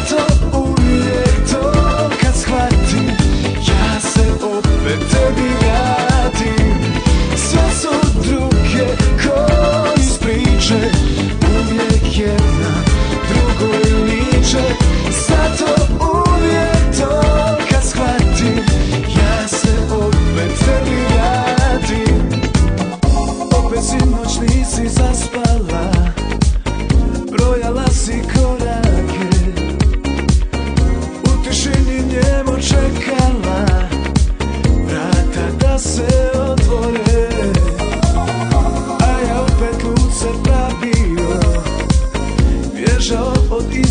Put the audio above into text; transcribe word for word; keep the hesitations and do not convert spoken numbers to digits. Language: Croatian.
Zato uvijek to kad shvatim, ja se opet tebi vratim. Sve su druge ko iz priče, uvijek jedna drugoj liče. Zato uvijek to kad shvatim, ja se opet tebi vratim. Opet sinoć nisi zaspala, brojala si korake, u tišini njemo čekala vrata da se otvore. A ja opet lud se pravio, bježao od